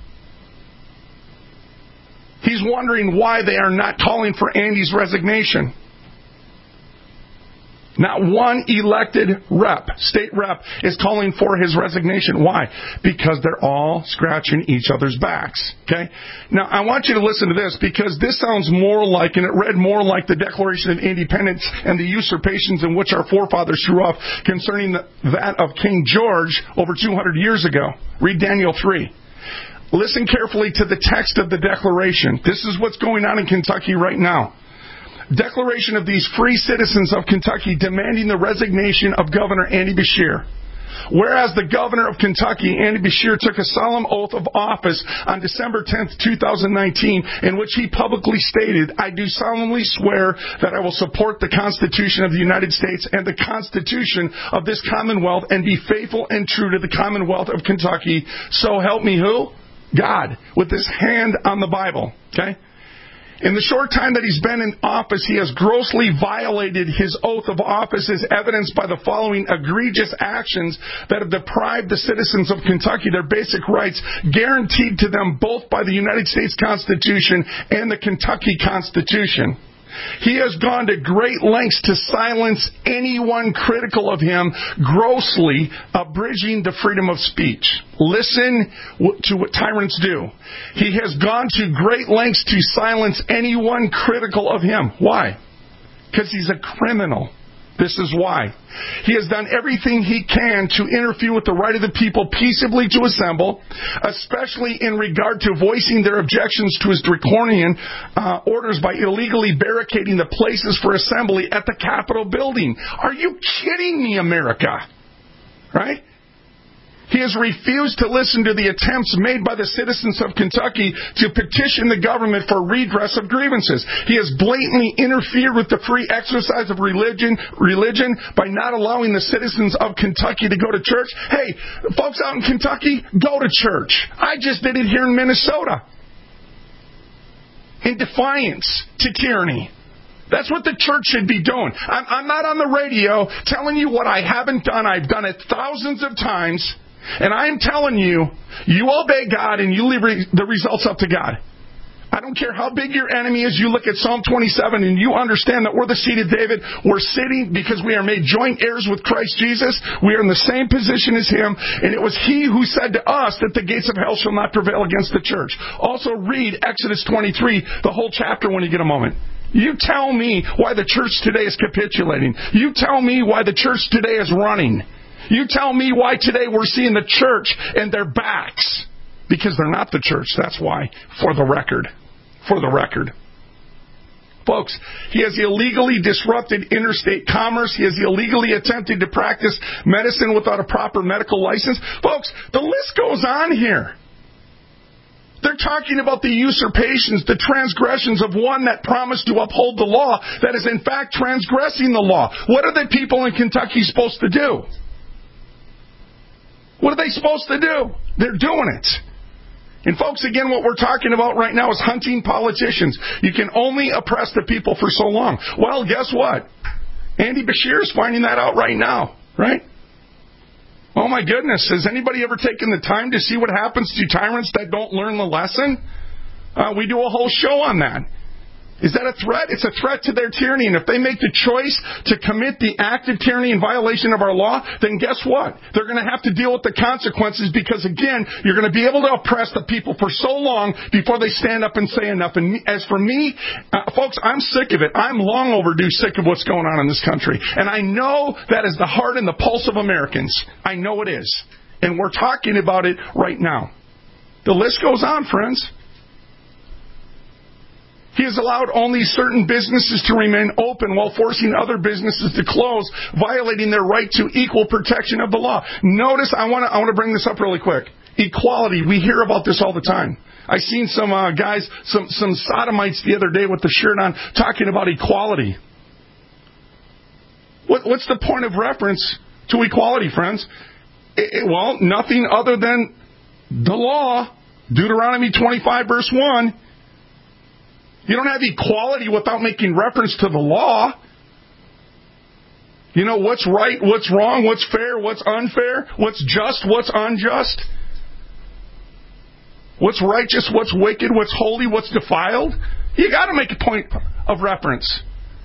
He's wondering why they are not calling for Andy's resignation. Not one elected rep, state rep, is calling for his resignation. Why? Because they're all scratching each other's backs. Okay? Now, I want you to listen to this because this sounds more like, and it read more like the Declaration of Independence and the usurpations in which our forefathers threw off concerning the, that of King George over two hundred years ago. Read Daniel three. Listen carefully to the text of the Declaration. This is what's going on in Kentucky right now. Declaration of these free citizens of Kentucky demanding the resignation of Governor Andy Beshear. Whereas the governor of Kentucky, Andy Beshear, took a solemn oath of office on December tenth, twenty nineteen, in which he publicly stated, I do solemnly swear that I will support the Constitution of the United States and the Constitution of this Commonwealth and be faithful and true to the Commonwealth of Kentucky. So help me who? God, with his hand on the Bible. Okay? In the short time that he's been in office, he has grossly violated his oath of office as evidenced by the following egregious actions that have deprived the citizens of Kentucky their basic rights guaranteed to them both by the United States Constitution and the Kentucky Constitution. He has gone to great lengths to silence anyone critical of him, grossly abridging the freedom of speech. Listen to what tyrants do. He has gone to great lengths to silence anyone critical of him. Why? Because he's a criminal. This is why. He has done everything he can to interfere with the right of the people peaceably to assemble, especially in regard to voicing their objections to his draconian uh, orders by illegally barricading the places for assembly at the Capitol building. Are you kidding me, America? Right? He has refused to listen to the attempts made by the citizens of Kentucky to petition the government for redress of grievances. He has blatantly interfered with the free exercise of religion, religion by not allowing the citizens of Kentucky to go to church. Hey, folks out in Kentucky, go to church. I just did it here in Minnesota. in defiance to tyranny. That's what the church should be doing. I'm, I'm not on the radio telling you what I haven't done. I've done it thousands of times. And I'm telling you, you obey God and you leave re- the results up to God. I don't care how big your enemy is. You look at Psalm twenty-seven and you understand that we're the seed of David. We're sitting because we are made joint heirs with Christ Jesus. We are in the same position as Him. And it was He who said to us that the gates of hell shall not prevail against the church. Also read Exodus twenty-three, the whole chapter when you get a moment. You tell me why the church today is capitulating. You tell me why the church today is running. You tell me why today we're seeing the church and their backs. Because they're not the church, that's why. For the record. For the record. Folks, he has illegally disrupted interstate commerce. He has illegally attempted to practice medicine without a proper medical license. Folks, the list goes on here. They're talking about the usurpations, the transgressions of one that promised to uphold the law that is in fact transgressing the law. What are the people in Kentucky supposed to do? What are they supposed to do? They're doing it. And folks, again, what we're talking about right now is hunting politicians. You can only oppress the people for so long. Well, guess what? Andy Beshear is finding that out right now, right? Oh my goodness, has anybody ever taken the time to see what happens to tyrants that don't learn the lesson? Uh, we do a whole show on that. Is that a threat? It's a threat to their tyranny. And if they make the choice to commit the act of tyranny in violation of our law, then guess what? They're going to have to deal with the consequences because, again, you're going to be able to oppress the people for so long before they stand up and say enough. And as for me, uh, folks, I'm sick of it. I'm long overdue sick of what's going on in this country. And I know that is the heart and the pulse of Americans. I know it is. And we're talking about it right now. The list goes on, friends. He has allowed only certain businesses to remain open while forcing other businesses to close, violating their right to equal protection of the law. Notice, I want to I want to bring this up really quick. Equality. We hear about this all the time. I seen some uh, guys, some some sodomites the other day with the shirt on, talking about equality. What, what's the point of reference to equality, friends? It, it, well, nothing other than the law. Deuteronomy twenty-five, verse one. You don't have equality without making reference to the law. You know, what's right, what's wrong, what's fair, what's unfair, what's just, what's unjust. What's righteous, what's wicked, what's holy, what's defiled. You got to make a point of reference.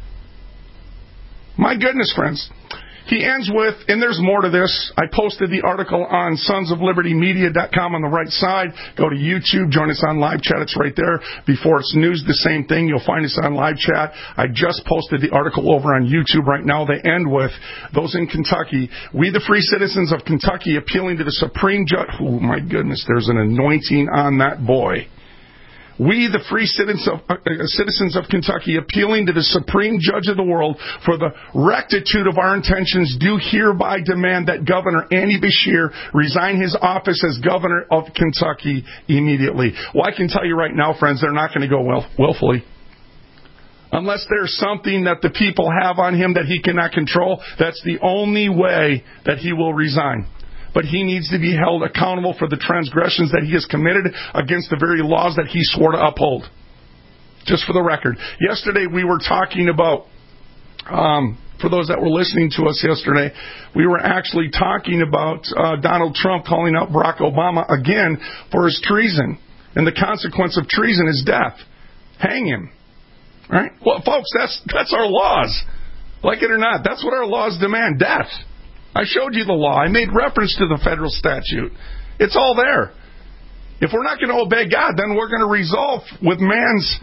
My goodness, friends. He ends with, and there's more to this. I posted the article on sons of liberty media dot com on the right side. Go to YouTube, join us on live chat. It's right there. Before It's News, the same thing. You'll find us on live chat. I just posted the article over on YouTube right now. They end with, those in Kentucky, we the free citizens of Kentucky appealing to the Supreme Judge. Oh my goodness, there's an anointing on that boy. We, the free citizens of, uh, citizens of Kentucky, appealing to the Supreme Judge of the world for the rectitude of our intentions, do hereby demand that Governor Andy Beshear resign his office as Governor of Kentucky immediately. Well, I can tell you right now, friends, they're not going to go will- willfully. Unless there's something that the people have on him that he cannot control, that's the only way that he will resign. But he needs to be held accountable for the transgressions that he has committed against the very laws that he swore to uphold. Just for the record. Yesterday we were talking about, um, for those that were listening to us yesterday, we were actually talking about uh, Donald Trump calling out Barack Obama again for his treason. And the consequence of treason is death. Hang him. All right? Well, folks, that's that's our laws. Like it or not, that's what our laws demand, death. I showed you the law. I made reference to the federal statute. It's all there. If we're not going to obey God, then we're going to resolve with man's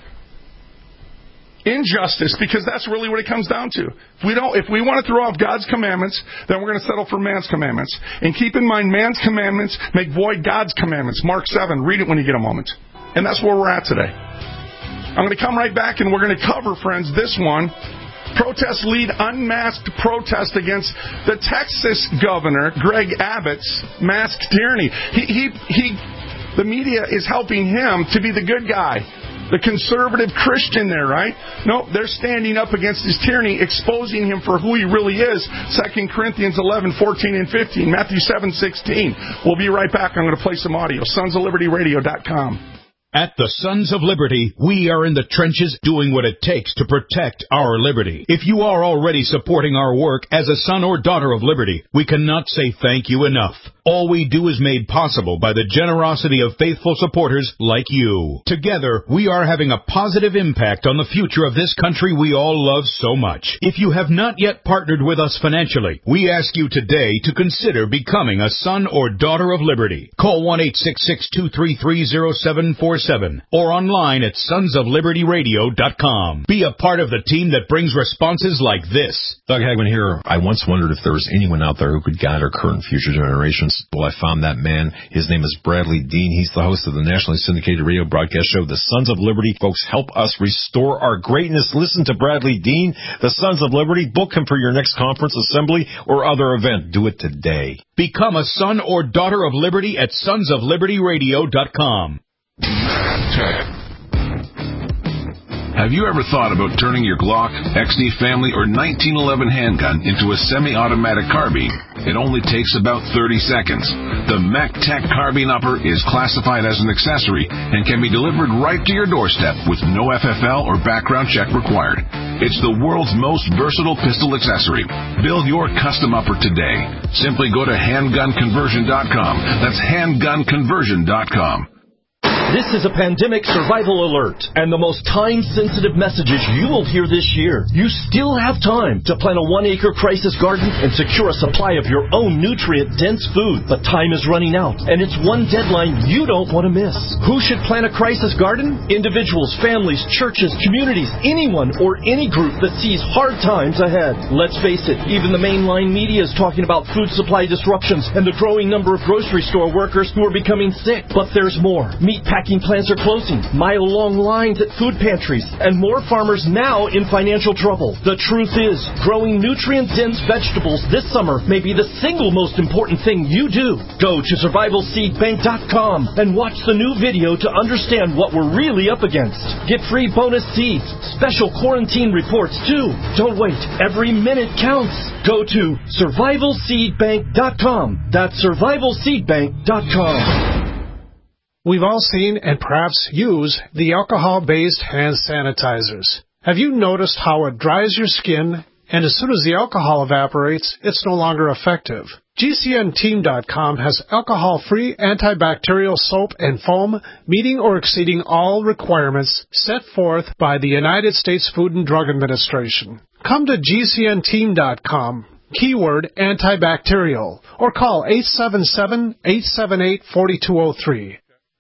injustice, because that's really what it comes down to. If we don't, if we want to throw off God's commandments, then we're going to settle for man's commandments. And keep in mind, man's commandments make void God's commandments. Mark seven. Read it when you get a moment. And that's where we're at today. I'm going to come right back and we're going to cover, friends, this one. Protests lead unmasked protest against the Texas governor, Greg Abbott's mask tyranny. He, he, he, the media is helping him to be the good guy, the conservative Christian there, right? No, they're standing up against his tyranny, exposing him for who he really is. Second Corinthians eleven, fourteen, and fifteen. Matthew seven, sixteen. We'll be right back. I'm going to play some audio. sons of liberty radio dot com. At the Sons of Liberty, we are in the trenches doing what it takes to protect our liberty. If you are already supporting our work as a son or daughter of liberty, we cannot say thank you enough. All we do is made possible by the generosity of faithful supporters like you. Together, we are having a positive impact on the future of this country we all love so much. If you have not yet partnered with us financially, we ask you today to consider becoming a son or daughter of liberty. Call one eight six six, two three three, zero seven four seven or online at sons of liberty radio dot com. Be a part of the team that brings responses like this. Doug Hagman here. I once wondered if there was anyone out there who could guide our current and future generations. Well, I found that man. His name is Bradley Dean. He's the host of the nationally syndicated radio broadcast show, The Sons of Liberty. Folks, help us restore our greatness. Listen to Bradley Dean, The Sons of Liberty. Book him for your next conference, assembly, or other event. Do it today. Become a son or daughter of liberty at sons of liberty radio dot com. Have you ever thought about turning your Glock, X D Family, or nineteen eleven handgun into a semi-automatic carbine? It only takes about thirty seconds. The MacTac Carbine Upper is classified as an accessory and can be delivered right to your doorstep with no F F L or background check required. It's the world's most versatile pistol accessory. Build your custom upper today. Simply go to handgun conversion dot com. That's handgun conversion dot com. This is a pandemic survival alert, and the most time-sensitive messages you will hear this year. You still have time to plant a one-acre crisis garden and secure a supply of your own nutrient-dense food. But time is running out, and it's one deadline you don't want to miss. Who should plant a crisis garden? Individuals, families, churches, communities, anyone or any group that sees hard times ahead. Let's face it, even the mainline media is talking about food supply disruptions and the growing number of grocery store workers who are becoming sick. But there's more. Meat packing plants are closing, mile-long lines at food pantries, and more farmers now in financial trouble. The truth is, growing nutrient-dense vegetables this summer may be the single most important thing you do. Go to survival seed bank dot com and watch the new video to understand what we're really up against. Get free bonus seeds, special quarantine reports too. Don't wait. Every minute counts. Go to survival seed bank dot com. That's survival seed bank dot com. We've all seen and perhaps use the alcohol-based hand sanitizers. Have you noticed how it dries your skin, and as soon as the alcohol evaporates, it's no longer effective? G C N team dot com has alcohol-free antibacterial soap and foam meeting or exceeding all requirements set forth by the United States Food and Drug Administration. Come to G C N team dot com. Keyword antibacterial, or call eight seven seven, eight seven eight, four two zero three.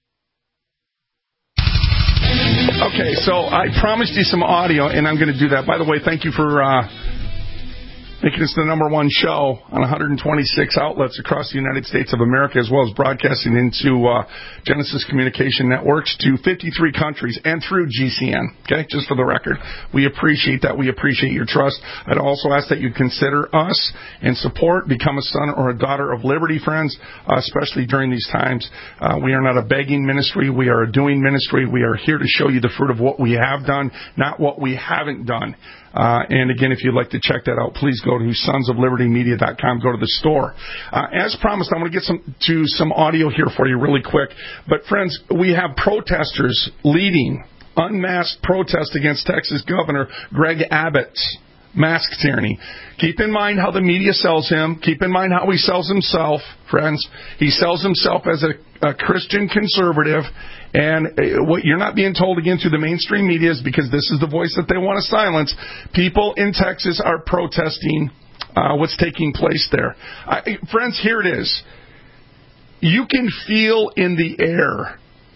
Okay, so I promised you some audio, and I'm going to do that. By the way, thank you for uh, making us the number one show on one hundred twenty-six outlets across the United States of America, as well as broadcasting into uh, Genesis Communication Networks to fifty-three countries and through G C N, okay, just for the record. We appreciate that. We appreciate your trust. I'd also ask that you consider us and support, become a son or a daughter of liberty, friends, uh, especially during these times. Uh, we are not a begging ministry. We are a doing ministry. We are here to show you the fruit of what we have done, not what we haven't done. Uh, and again, if you'd like to check that out, please go to sons of liberty media dot com. Go to the store. Uh, as promised, I'm going to get some to some audio here for you really quick. But friends, we have protesters leading unmasked protest against Texas Governor Greg Abbott's mask tyranny. Keep in mind how the media sells him. Keep in mind how he sells himself, friends. He sells himself as a, a Christian conservative. And what you're not being told again through the mainstream media is, because this is the voice that they want to silence, people in Texas are protesting uh, what's taking place there. I, friends, here it is. You can feel in the air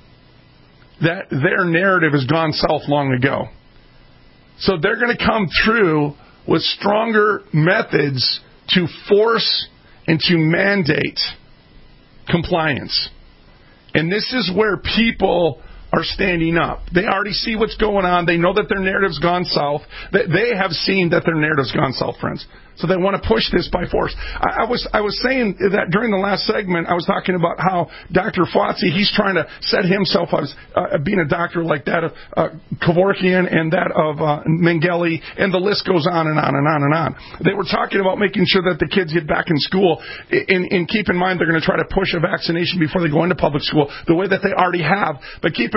that their narrative has gone south long ago. So they're going to come through with stronger methods to force and to mandate compliance. And this is where people are standing up. They already see what's going on. They know that their narrative's gone south. They have seen that their narrative's gone south, friends. So they want to push this by force. I, I was I was saying that during the last segment, I was talking about how Doctor Fauci, he's trying to set himself as uh, being a doctor like that of uh, Kevorkian and that of uh, Mengele, and the list goes on and on and on and on. They were talking about making sure that the kids get back in school, and, and keep in mind they're going to try to push a vaccination before they go into public school, the way that they already have. But keep in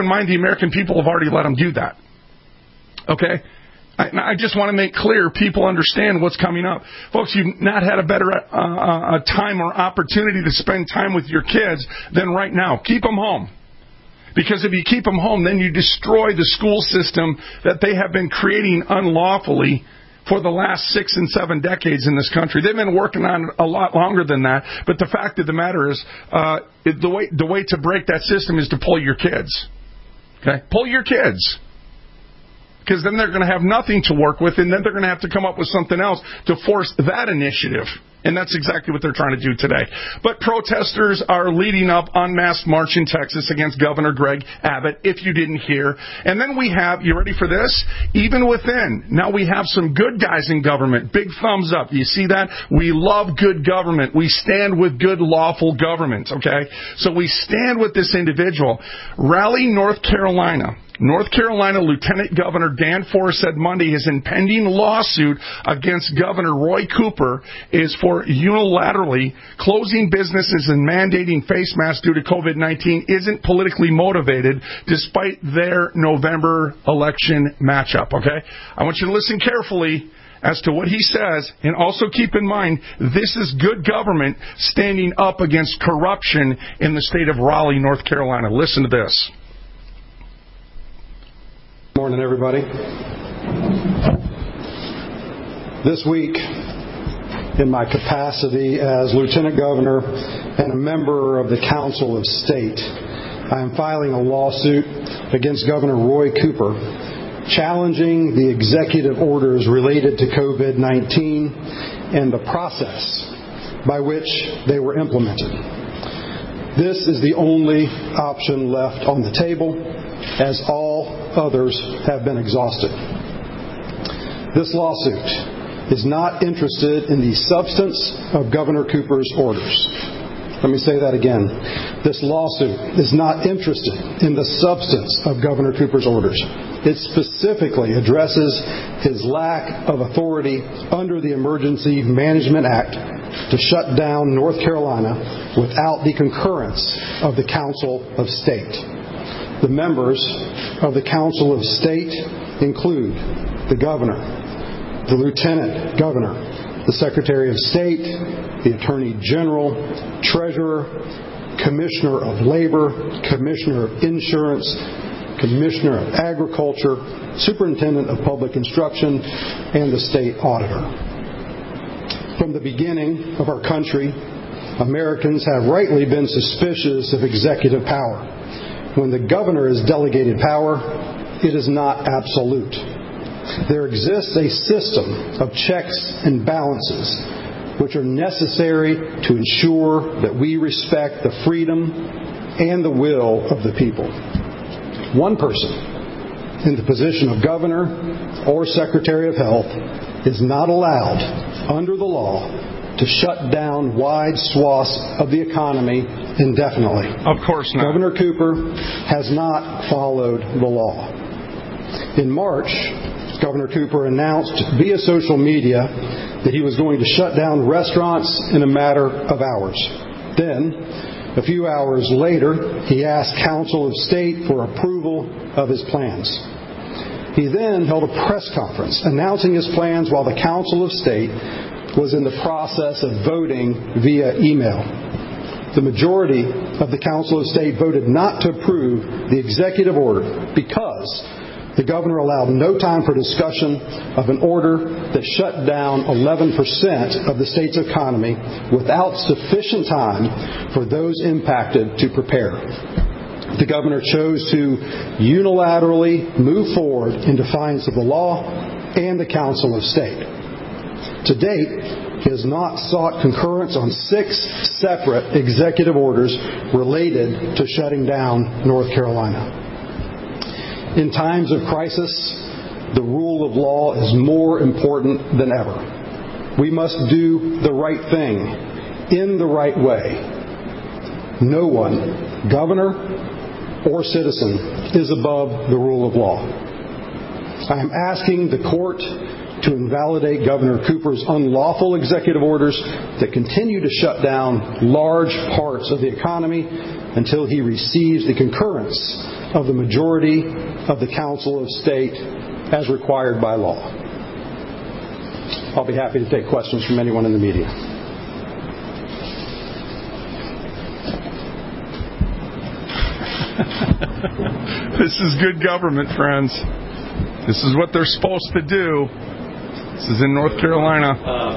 in mind the American people have already let them do that. Okay? I, I just want to make clear people understand what's coming up. Folks, you've not had a better uh, uh, time or opportunity to spend time with your kids than right now. Keep them home. Because if you keep them home, then you destroy the school system that they have been creating unlawfully for the last six and seven decades in this country. They've been working on it a lot longer than that. But the fact of the matter is, uh, the way the way to break that system is to pull your kids. Okay? Pull your kids. Because then they're going to have nothing to work with, and then they're going to have to come up with something else to force that initiative. And that's exactly what they're trying to do today. But protesters are leading up en masse march in Texas against Governor Greg Abbott, if you didn't hear. And then we have, you ready for this? Even within, now we have some good guys in government. Big thumbs up. You see that? We love good government. We stand with good, lawful government, okay? So we stand with this individual. Raleigh, North Carolina. North Carolina Lieutenant Governor Dan Forest said Monday his impending lawsuit against Governor Roy Cooper is for unilaterally closing businesses and mandating face masks due to COVID nineteen isn't politically motivated despite their November election matchup, okay? I want you to listen carefully as to what he says, and also keep in mind, this is good government standing up against corruption in the state of Raleigh, North Carolina. Listen to this. Morning, everybody. This week, in my capacity as Lieutenant Governor and a member of the Council of State, I am filing a lawsuit against Governor Roy Cooper, challenging the executive orders related to COVID nineteen and the process by which they were implemented. This is the only option left on the table, as all others have been exhausted. This lawsuit is not interested in the substance of Governor Cooper's orders. Let me say that again. This lawsuit is not interested in the substance of Governor Cooper's orders. It specifically addresses his lack of authority under the Emergency Management Act to shut down North Carolina without the concurrence of the Council of State. The members of the Council of State include the Governor, the Lieutenant Governor, the Secretary of State, the Attorney General, Treasurer, Commissioner of Labor, Commissioner of Insurance, Commissioner of Agriculture, Superintendent of Public Instruction, and the State Auditor. From the beginning of our country, Americans have rightly been suspicious of executive power. When the governor is delegated power, it is not absolute. There exists a system of checks and balances which are necessary to ensure that we respect the freedom and the will of the people. One person in the position of governor or secretary of health is not allowed under the law to shut down wide swaths of the economy indefinitely. Of course not. Governor Cooper has not followed the law. In March, Governor Cooper announced via social media that he was going to shut down restaurants in a matter of hours. Then, a few hours later, he asked Council of State for approval of his plans. He then held a press conference announcing his plans while the Council of State was in the process of voting via email. The majority of the Council of State voted not to approve the executive order because the governor allowed no time for discussion of an order that shut down eleven percent of the state's economy without sufficient time for those impacted to prepare. The governor chose to unilaterally move forward in defiance of the law and the Council of State. To date, he has not sought concurrence on six separate executive orders related to shutting down North Carolina. In times of crisis, the rule of law is more important than ever. We must do the right thing in the right way. No one, governor or citizen, is above the rule of law. I am asking the court to invalidate Governor Cooper's unlawful executive orders that continue to shut down large parts of the economy until he receives the concurrence of the majority of the Council of State as required by law. I'll be happy to take questions from anyone in the media. This is good government, friends. This is what they're supposed to do. This is in North Carolina.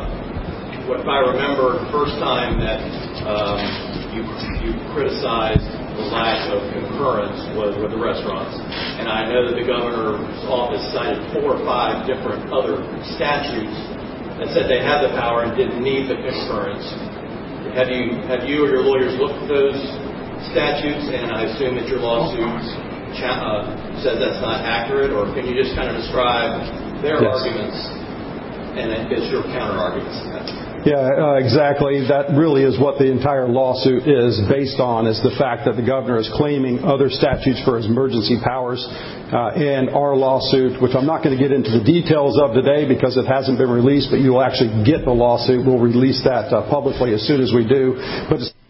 Uh, if I remember the first time that um, you, you criticized the lack of concurrence was with the restaurants. And I know that the governor's office cited four or five different other statutes that said they had the power and didn't need the concurrence. Have you, have you or your lawyers looked at those statutes? And I assume that your lawsuit uh, says that's not accurate, or can you just kind of describe their yes. arguments and as your counter arguments to that? Yeah, uh, exactly. That really is what the entire lawsuit is based on, is the fact that the governor is claiming other statutes for his emergency powers. Uh, and our lawsuit, which I'm not going to get into the details of today because it hasn't been released, but you will actually get the lawsuit. We'll release that uh, publicly as soon as we do. But it's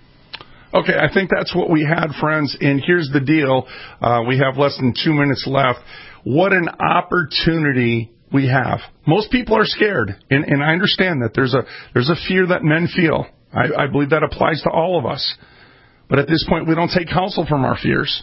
Okay, I think that's what we had, friends. And here's the deal. Uh, we have less than two minutes left. What an opportunity we have. Most people are scared, and, and I understand that. There's a there's a fear that men feel. I, I believe that applies to all of us. But at this point, we don't take counsel from our fears.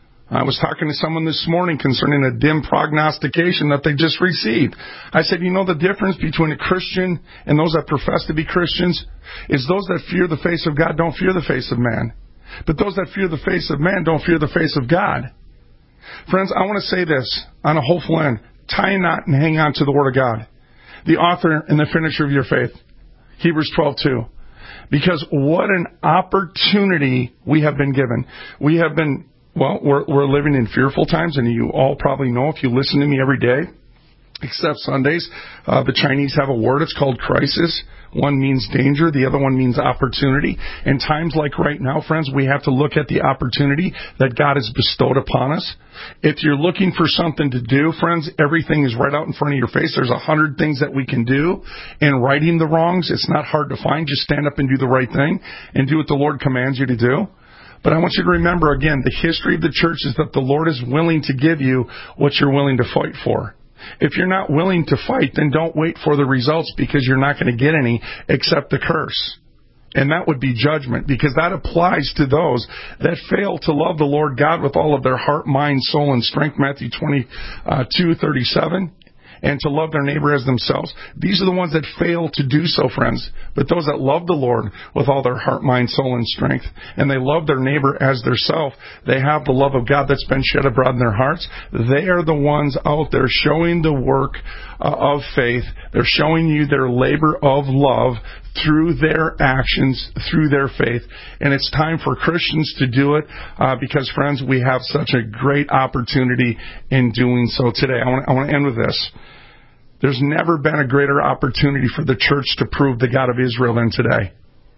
I was talking to someone this morning concerning a dim prognostication that they just received. I said, you know, the difference between a Christian and those that profess to be Christians is those that fear the face of God don't fear the face of man. But those that fear the face of man don't fear the face of God. Friends, I want to say this on a hopeful end. Tie a knot and hang on to the Word of God, the author and the finisher of your faith. Hebrews twelve two. Because what an opportunity we have been given. We have been, well, we're, we're living in fearful times, and you all probably know if you listen to me every day, except Sundays. Uh, the Chinese have a word. It's called crisis. One means danger. The other one means opportunity. In times like right now, friends, we have to look at the opportunity that God has bestowed upon us. If you're looking for something to do, friends, everything is right out in front of your face. There's a hundred things that we can do. And righting the wrongs, it's not hard to find. Just stand up and do the right thing and do what the Lord commands you to do. But I want you to remember, again, the history of the church is that the Lord is willing to give you what you're willing to fight for. If you're not willing to fight, then don't wait for the results, because you're not going to get any except the curse. And that would be judgment, because that applies to those that fail to love the Lord God with all of their heart, mind, soul, and strength, Matthew twenty-two thirty-seven. And to love their neighbor as themselves. These are the ones that fail to do so, friends. But those that love the Lord with all their heart, mind, soul, and strength, and they love their neighbor as their self, they have the love of God that's been shed abroad in their hearts. They are the ones out there showing the work uh, of faith. They're showing you their labor of love through their actions, through their faith. And it's time for Christians to do it uh, because, friends, we have such a great opportunity in doing so today. I want, I want to end with this. There's never been a greater opportunity for the church to prove the God of Israel than today.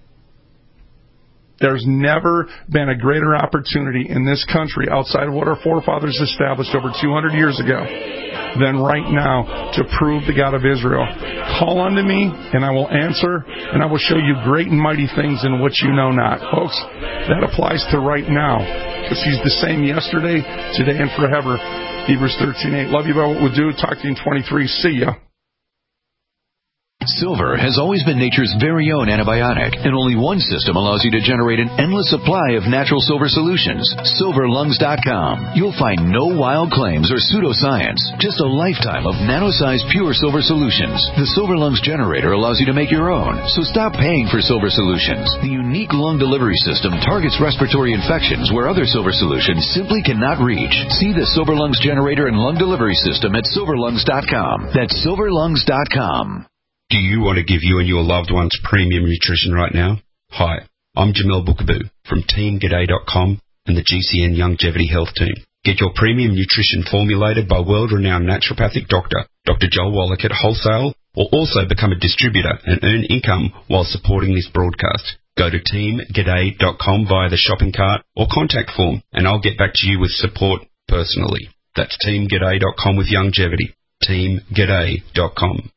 There's never been a greater opportunity in this country outside of what our forefathers established over two hundred years ago than right now to prove the God of Israel. Call unto me, and I will answer, and I will show you great and mighty things in which you know not. Folks, that applies to right now, because He's the same yesterday, today, and forever. Hebrews thirteen eight. Love you about what we'll do. Talk to you in twenty-three. See ya. Silver has always been nature's very own antibiotic, and only one system allows you to generate an endless supply of natural silver solutions. silver lungs dot com. You'll find no wild claims or pseudoscience, just a lifetime of nano-sized pure silver solutions. The Silver Lungs generator allows you to make your own, so stop paying for silver solutions. The unique lung delivery system targets respiratory infections where other silver solutions simply cannot reach. See the Silver Lungs generator and lung delivery system at silver lungs dot com. That's silver lungs dot com. Do you want to give you and your loved ones premium nutrition right now? Hi, I'm Jamel Bookaboo from team g'day dot com and the G C N Longevity Health Team. Get your premium nutrition formulated by world-renowned naturopathic doctor, Doctor Joel Wallach at wholesale, or also become a distributor and earn income while supporting this broadcast. Go to team g'day dot com via the shopping cart or contact form, and I'll get back to you with support personally. That's team g'day dot com with longevity. team g'day dot com.